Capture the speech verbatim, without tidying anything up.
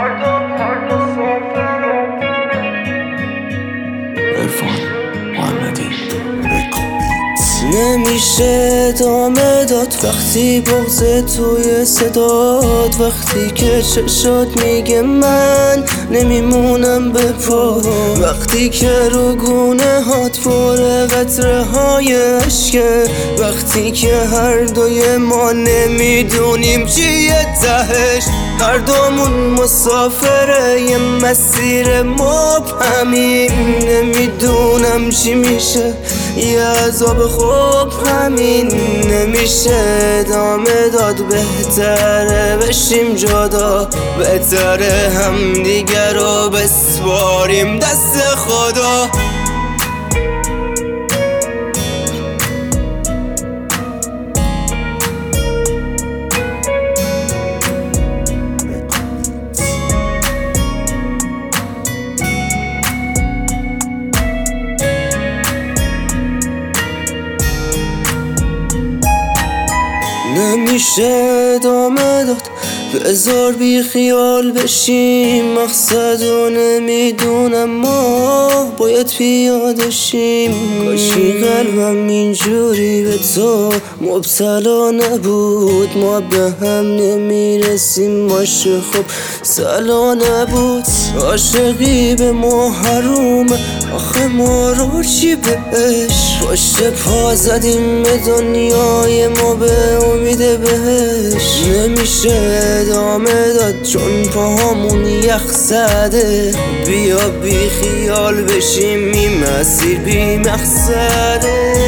نمیشه ادامه داد وقتی بغض توی صداد، وقتی که چشات میگه من نمیمونم به پا، وقتی که رو گونه هات پر قطره های عشقه، وقتی که هر دوی ما نمیدونیم چیه تهش، هر دومون مسافره یه مسیر مبهمی، نمیدونم چی میشه یه عذاب خوب همین، نمیشه ادامه داد، بهتره بشیم جدا، بهتره هم دیگر رو بسپاریم دست خدا. نمیشه ادامه داد، بذار بی خیال بشیم، مقصدو نمیدونم ما باید پیاده شیم، کاشی قلبم اینجوری به تو مبتلا نبود، ما به هم نمیرسیم باشه خب سلا نبود، عاشقی به ما حرومه آخه ما رو چی بهش، پشت پا زدیم به دنیای ما به امید بهش، نمیشه ادامه داد چون پاهامون یخ زده، بیا بی خیال بشیم این مسیر بی مقصده.